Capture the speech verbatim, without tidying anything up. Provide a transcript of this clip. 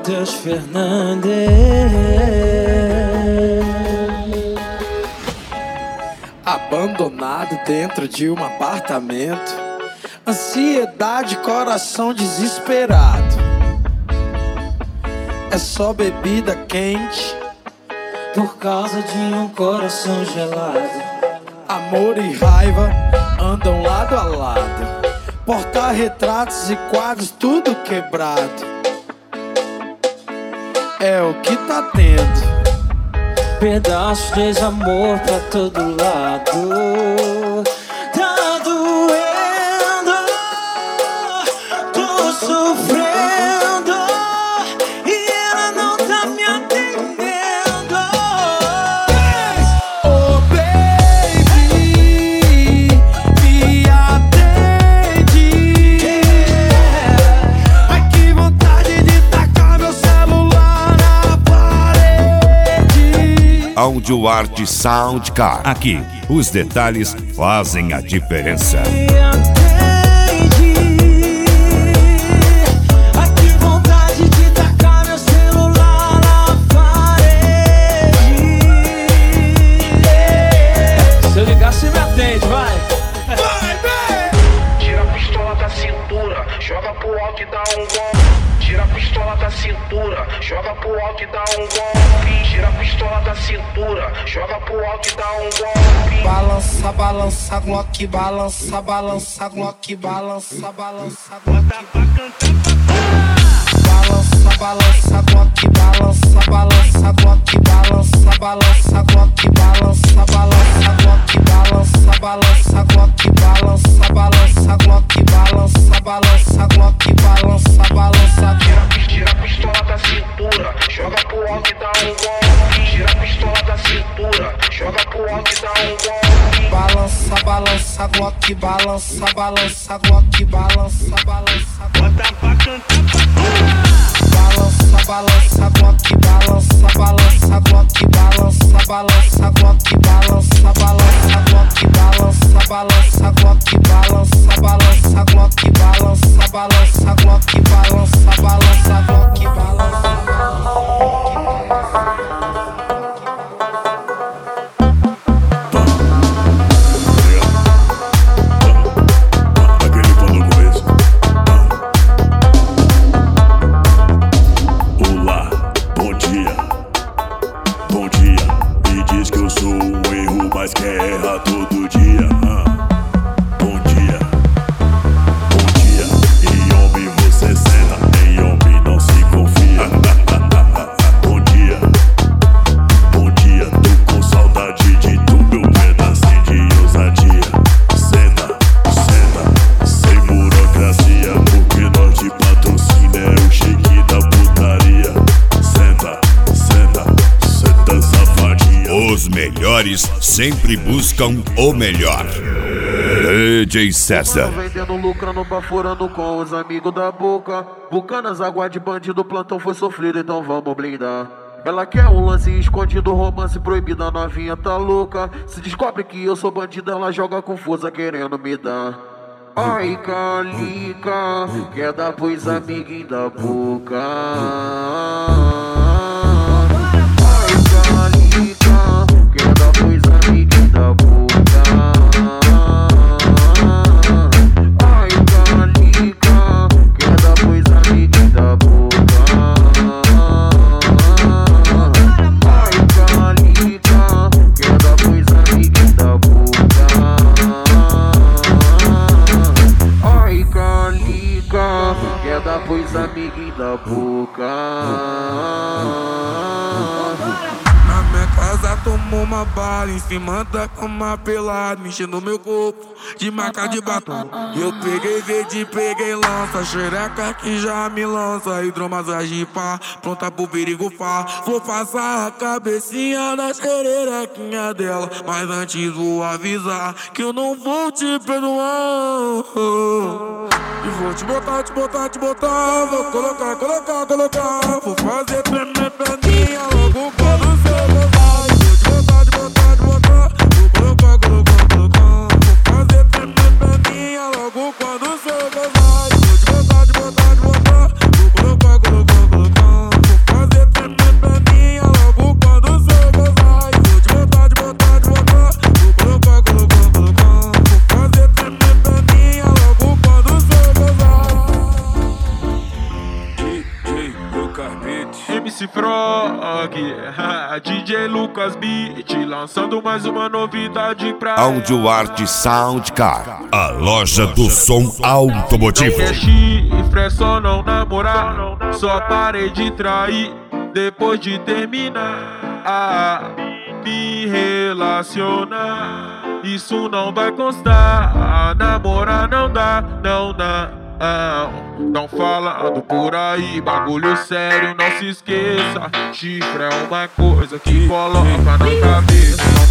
Matheus Fernandes. Abandonado dentro de um apartamento, ansiedade, coração desesperado. É só bebida quente por causa de um coração gelado. Amor e raiva andam lado a lado, porta-retratos e quadros tudo quebrado. É o que tá tendo, pedaços de desamor pra todo lado. Tá doendo, tô sofrendo e ela não tá me atendendo. Oh baby, me atende. Ai que vontade de tacar meu celular na parede. Áudio Arte Soundcar. Aqui, os detalhes fazem a diferença. Se eu ligar, você me atende, vai! Vai, vai! Tira a pistola da cintura, joga pro alto e dá um golpe. Tira a pistola da cintura, joga pro alto e dá um golpe. Tira a pistola da cintura, joga pro alto e dá um golpe. Balança, balança, Glock, balança, balança, Glock, balança, balança, Glock. Balança, balança, Glock, balança, balança, Glock, balança, balança, Glock, balança, balança, Glock, balança, balança, Glock, balança, balança, Glock, balança, balança, Glock, balança, balança. Tira a pistola da cintura, joga pro alto e dá um golpe. Tira a pistola da cintura, joga pro alto e dá um golpe. Balança, balança, Glock, balança, balança, Glock, balança, balança. Bota pra cantar. Balança, balança, Glock, balança, balança, Glock, balança, balança, Glock, balança, balança, Glock, balança, balança, Glock, balança, balança, Glock, balança, balança, Glock, balança, balança, Glock, balança. Mas quer errar todo dia. Bom dia, bom dia. Em homem você senta, em homem não se confia. Bom dia, bom dia. Tô com saudade de tu, meu pedacinho de ousadia. Senta, senta, sem burocracia, porque nós de patrocínio é o chique da putaria. Senta, senta, senta safadinha. Os melhores sempre buscam o melhor. D J César. Vendendo, lucrando, baforando com os amigos da boca. Bucanas, água de bandido, plantão foi sofrido, então vamos blindar. Ela quer um lance escondido, romance proibido, a novinha tá louca. Se descobre que eu sou bandido, ela joga confusa querendo me dar. Ai, Calica, quer dar pros amiguinhos da boca. Pois amiguinho da boca. Na minha casa tomou uma bala, em cima da cama pelado, mexendo no meu corpo de marca de batom. Eu peguei verde, peguei lança, xereca que já me lança, hidromassagem pá, pronta pro perigo pá. Vou passar a cabecinha na xerequinha dela, mas antes vou avisar que eu não vou te perdoar. E vou te botar, te botar, te botar, vou colocar, colocar, colocar. Vou fazer tremer perninha logo quando você gozar. Vou te botar, te botar, te botar, vou colocar, colocar, colocar. Vou fazer tremer perninha logo quando você gozar. Vou te botar, te botar, te botar, vou colocar, colocar, colocar. aí, D J Lucas Beat, lançando mais uma novidade pra Audio Art Soundcar, a loja do som automotivo. Não quer chifre, é só não namorar, só parei de trair depois de terminar. Ah, me relacionar, isso não vai constar. Namorar não dá, não dá. Não falando por aí, bagulho sério, não se esqueça. Chifre é uma coisa que coloca na cabeça.